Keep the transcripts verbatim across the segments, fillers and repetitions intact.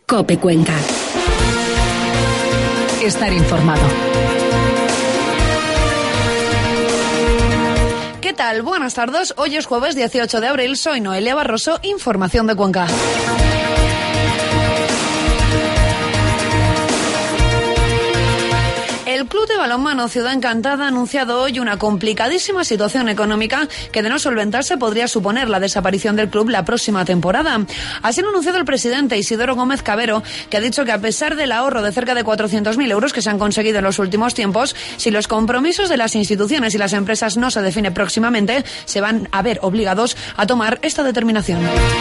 COPE Cuenca. Estar informado. ¿Qué tal? Buenas tardes. Hoy es jueves dieciocho de abril. Soy Noelia Barroso. Información de Cuenca. El Club de Balonmano Ciudad Encantada ha anunciado hoy una complicadísima situación económica que, de no solventarse, podría suponer la desaparición del club la próxima temporada. Así lo ha anunciado el presidente Isidoro Gómez Cabero, que ha dicho que a pesar del ahorro de cerca de cuatrocientos mil euros que se han conseguido en los últimos tiempos, si los compromisos de las instituciones y las empresas no se definen próximamente, se van a ver obligados a tomar esta determinación.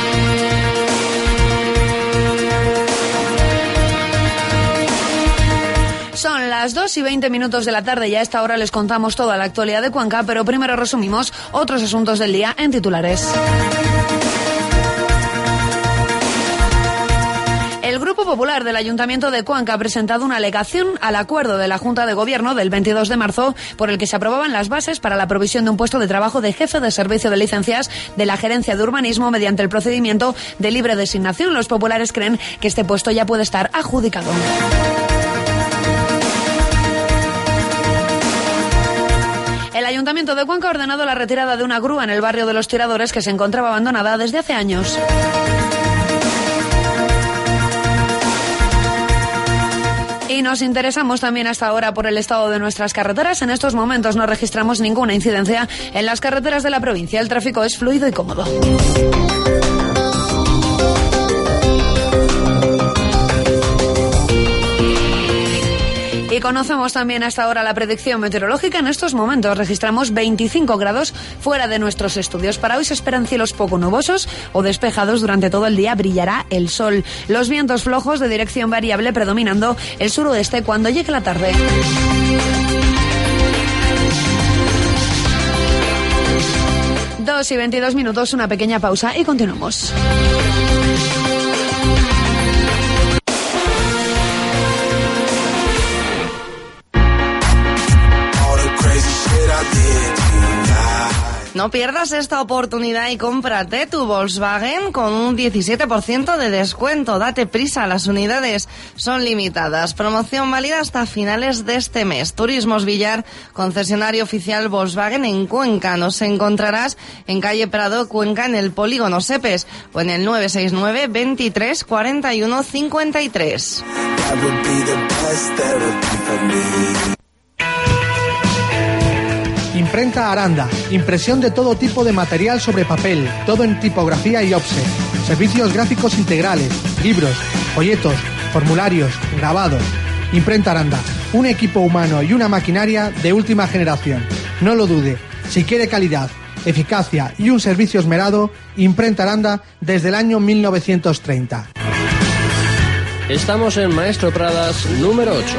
Son las dos y veinte minutos de la tarde y a esta hora les contamos toda la actualidad de Cuenca, pero primero resumimos otros asuntos del día en titulares. El Grupo Popular del Ayuntamiento de Cuenca ha presentado una alegación al acuerdo de la Junta de Gobierno del veintidós de marzo por el que se aprobaban las bases para la provisión de un puesto de trabajo de jefe de servicio de licencias de la Gerencia de Urbanismo mediante el procedimiento de libre designación. Los populares creen que este puesto ya puede estar adjudicado. El Ayuntamiento de Cuenca ha ordenado la retirada de una grúa en el barrio de Los Tiradores que se encontraba abandonada desde hace años. Y nos interesamos también hasta ahora por el estado de nuestras carreteras. En estos momentos no registramos ninguna incidencia en las carreteras de la provincia. El tráfico es fluido y cómodo. Y conocemos también hasta ahora la predicción meteorológica. En estos momentos registramos veinticinco grados fuera de nuestros estudios. Para hoy se esperan cielos poco nubosos o despejados. Durante todo el día brillará el sol. Los vientos flojos de dirección variable predominando el suroeste cuando llegue la tarde. Dos y veintidós minutos, una pequeña pausa y continuamos. No pierdas esta oportunidad y cómprate tu Volkswagen con un diecisiete por ciento de descuento. Date prisa, las unidades son limitadas. Promoción válida hasta finales de este mes. Turismos Villar, concesionario oficial Volkswagen en Cuenca. Nos encontrarás en calle Prado, Cuenca, en el polígono Sepes o en el nueve seis nueve, veintitrés, cuarenta y uno, cincuenta y tres. Imprenta Aranda, impresión de todo tipo de material sobre papel, todo en tipografía y offset. Servicios gráficos integrales, libros, folletos, formularios, grabados. Imprenta Aranda, un equipo humano y una maquinaria de última generación. No lo dude, si quiere calidad, eficacia y un servicio esmerado, Imprenta Aranda desde el año mil novecientos treinta. Estamos en Maestro Pradas número ocho.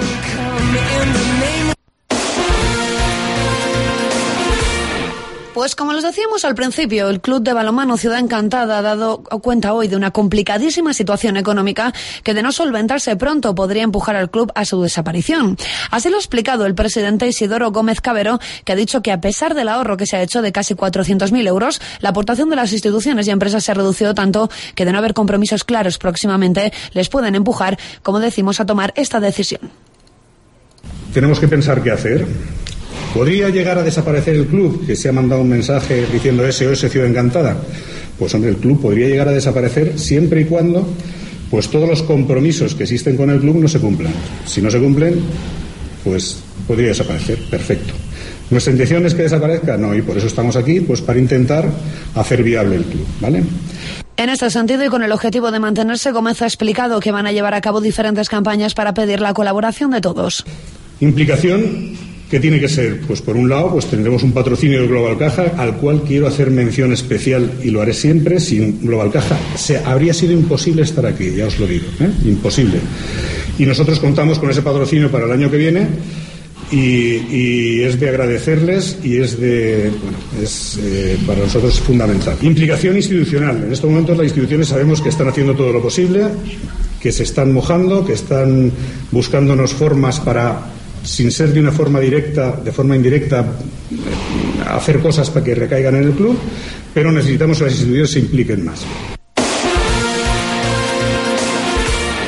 Pues como les decíamos al principio, el Club de Balonmano Ciudad Encantada ha dado cuenta hoy de una complicadísima situación económica que, de no solventarse pronto, podría empujar al club a su desaparición. Así lo ha explicado el presidente Isidoro Gómez Cabero, que ha dicho que a pesar del ahorro que se ha hecho de casi cuatrocientos mil euros, la aportación de las instituciones y empresas se ha reducido tanto que, de no haber compromisos claros próximamente, les pueden empujar, como decimos, a tomar esta decisión. Tenemos que pensar qué hacer. ¿Podría llegar a desaparecer el club? Que se ha mandado un mensaje diciendo S O S Ciudad Encantada. Pues hombre, el club podría llegar a desaparecer siempre y cuando pues todos los compromisos que existen con el club no se cumplan. Si no se cumplen, pues podría desaparecer. Perfecto. ¿Nuestra intención es que desaparezca? No, y por eso estamos aquí, pues para intentar hacer viable el club, ¿vale? En este sentido y con el objetivo de mantenerse, Gómez ha explicado que van a llevar a cabo diferentes campañas para pedir la colaboración de todos. Implicación. ¿Qué tiene que ser? Pues por un lado, pues tendremos un patrocinio de Global Caja, al cual quiero hacer mención especial y lo haré siempre. Sin Global Caja se, habría sido imposible estar aquí, ya os lo digo, ¿eh? Imposible. Y nosotros contamos con ese patrocinio para el año que viene y, y es de agradecerles y es de, bueno, es eh, para nosotros es fundamental. Implicación institucional. En estos momentos las instituciones sabemos que están haciendo todo lo posible, que se están mojando, que están buscándonos formas para, sin ser de una forma directa, de forma indirecta, hacer cosas para que recaigan en el club, pero necesitamos que las instituciones se impliquen más.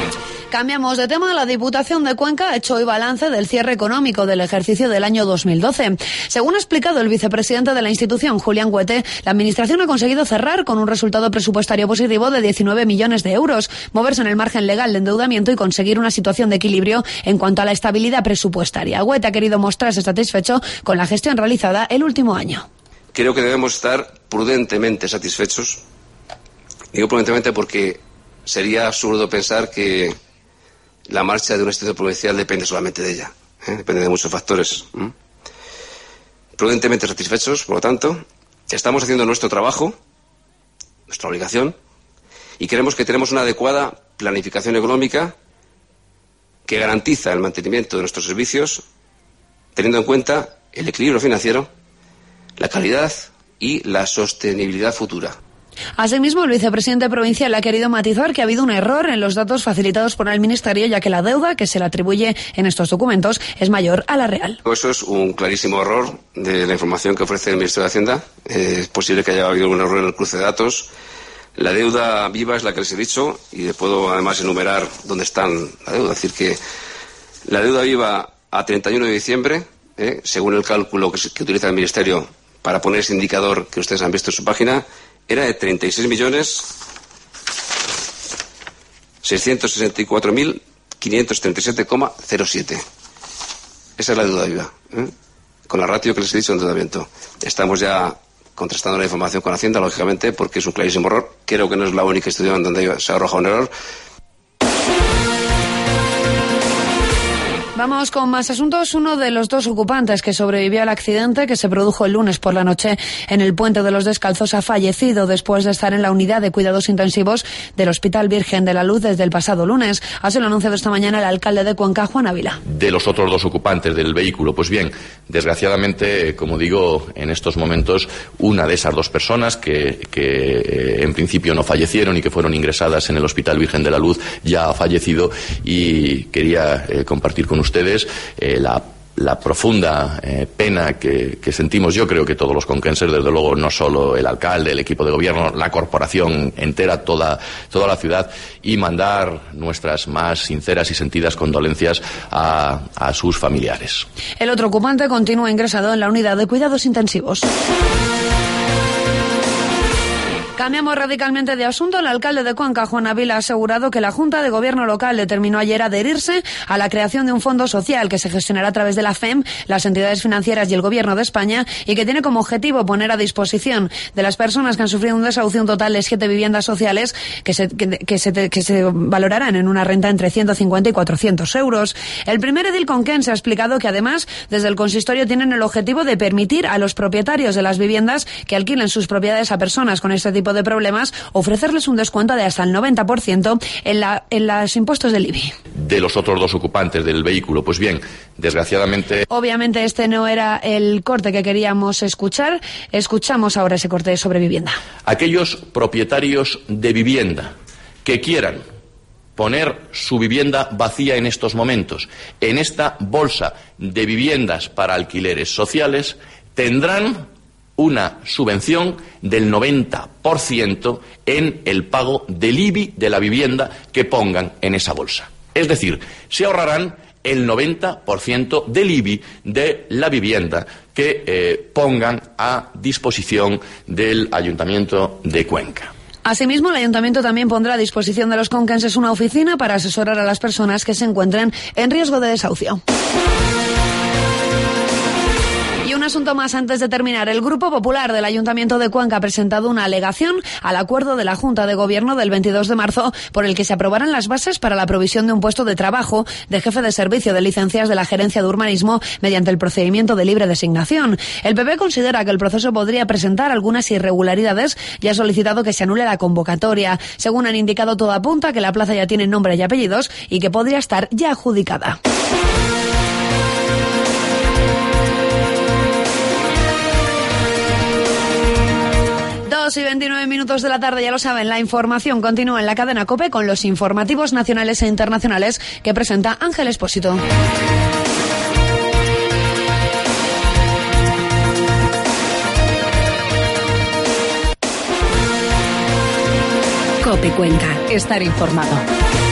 Cambiamos de tema. La Diputación de Cuenca ha hecho hoy balance del cierre económico del ejercicio del año dos mil doce. Según ha explicado el vicepresidente de la institución, Julián Huete, la Administración ha conseguido cerrar con un resultado presupuestario positivo de diecinueve millones de euros, moverse en el margen legal de endeudamiento y conseguir una situación de equilibrio en cuanto a la estabilidad presupuestaria. Huete ha querido mostrarse satisfecho con la gestión realizada el último año. Creo que debemos estar prudentemente satisfechos. Digo prudentemente porque sería absurdo pensar que la marcha de una institución provincial depende solamente de ella, ¿eh? Depende de muchos factores. ¿eh? Prudentemente satisfechos, por lo tanto, estamos haciendo nuestro trabajo, nuestra obligación, y creemos que tenemos una adecuada planificación económica que garantiza el mantenimiento de nuestros servicios, teniendo en cuenta el equilibrio financiero, la calidad y la sostenibilidad futura. Asimismo, el vicepresidente provincial ha querido matizar que ha habido un error en los datos facilitados por el Ministerio, ya que la deuda que se le atribuye en estos documentos es mayor a la real. Eso es un clarísimo error de la información que ofrece el Ministerio de Hacienda. Eh, es posible que haya habido algún error en el cruce de datos. La deuda viva es la que les he dicho y les puedo además enumerar dónde están la deuda. Es decir, que la deuda viva a treinta y uno de diciembre, eh, según el cálculo que, que utiliza el Ministerio para poner ese indicador que ustedes han visto en su página, era de treinta y seis millones seiscientos sesenta y cuatro mil quinientos treinta y siete coma cero siete. Esa es la deuda viva, ¿eh? Con la ratio que les he dicho de endeudamiento. Estamos ya contrastando la información con Hacienda, lógicamente, porque es un clarísimo error. Creo que no es la única institución donde se ha arrojado un error. Vamos con más asuntos. Uno de los dos ocupantes que sobrevivió al accidente que se produjo el lunes por la noche en el Puente de los Descalzos ha fallecido después de estar en la unidad de cuidados intensivos del Hospital Virgen de la Luz desde el pasado lunes. Así lo ha anunciado esta mañana el alcalde de Cuenca, Juan Ávila. De los otros dos ocupantes del vehículo, pues bien, desgraciadamente, como digo, en estos momentos, una de esas dos personas que, que eh, en principio no fallecieron y que fueron ingresadas en el Hospital Virgen de la Luz ya ha fallecido, y quería eh, compartir con ustedes ustedes eh, la, la profunda eh, pena que, que sentimos, yo creo que todos los conquenses, desde luego, no solo el alcalde, el equipo de gobierno, la corporación entera, toda, toda la ciudad, y mandar nuestras más sinceras y sentidas condolencias a, a sus familiares. El otro ocupante continúa ingresado en la unidad de cuidados intensivos. Cambiamos radicalmente de asunto. El alcalde de Cuenca, Juan Ávila, ha asegurado que la Junta de Gobierno local determinó ayer adherirse a la creación de un fondo social que se gestionará a través de la F E M, las entidades financieras y el Gobierno de España, y que tiene como objetivo poner a disposición de las personas que han sufrido un desahucio un total de siete viviendas sociales que se, que, que se, que se valorarán en una renta entre ciento cincuenta y cuatrocientos euros. El primer edil conquense ha explicado que además desde el consistorio tienen el objetivo de permitir a los propietarios de las viviendas que alquilen sus propiedades a personas con este tipo de problemas ofrecerles un descuento de hasta el noventa por ciento en, la, en los impuestos del I B I. De los otros dos ocupantes del vehículo, pues bien, desgraciadamente... Obviamente este no era el corte que queríamos escuchar. Escuchamos ahora ese corte sobre vivienda. Aquellos propietarios de vivienda que quieran poner su vivienda vacía en estos momentos en esta bolsa de viviendas para alquileres sociales tendrán una subvención del noventa por ciento en el pago del I B I de la vivienda que pongan en esa bolsa. Es decir, se ahorrarán el noventa por ciento del I B I de la vivienda que eh, pongan a disposición del Ayuntamiento de Cuenca. Asimismo, el Ayuntamiento también pondrá a disposición de los conquenses una oficina para asesorar a las personas que se encuentren en riesgo de desahucio. Y un asunto más antes de terminar. El Grupo Popular del Ayuntamiento de Cuenca ha presentado una alegación al acuerdo de la Junta de Gobierno del veintidós de marzo por el que se aprobarán las bases para la provisión de un puesto de trabajo de jefe de servicio de licencias de la Gerencia de Urbanismo mediante el procedimiento de libre designación. El P P considera que el proceso podría presentar algunas irregularidades y ha solicitado que se anule la convocatoria. Según han indicado, todo apunta que la plaza ya tiene nombre y apellidos y que podría estar ya adjudicada. Y veintinueve minutos de la tarde, ya lo saben, la información continúa en la cadena COPE con los informativos nacionales e internacionales que presenta Ángel Expósito. COPE Cuenca, estar informado.